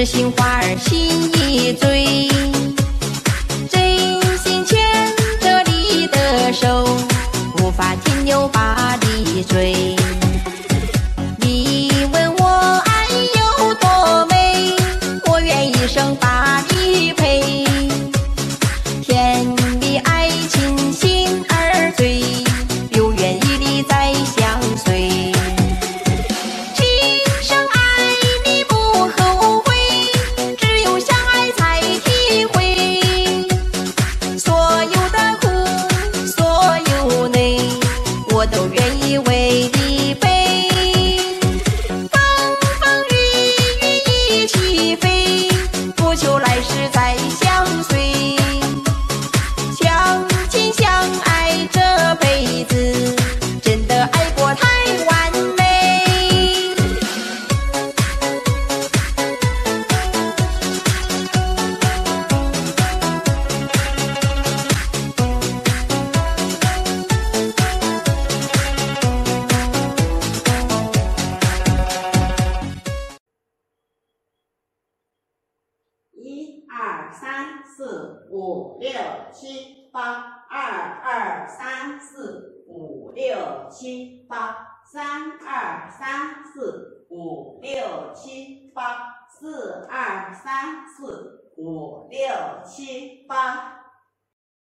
心花儿心一醉，真心牵着你的手，无法停留把你追。你问我爱有多美，我愿一生把你陪。甜蜜爱情心儿醉，永远与你再相随。我都愿意为你背，风风雨雨一起飞，不求来世再相随。相亲相爱这辈子，真的爱过太完美。 1、2、3、4、5、6、7、8，2、2、3、4、5、6、7、8，3、2、3、4、5、6、7、8，4、2、3、4、5、6、7、8。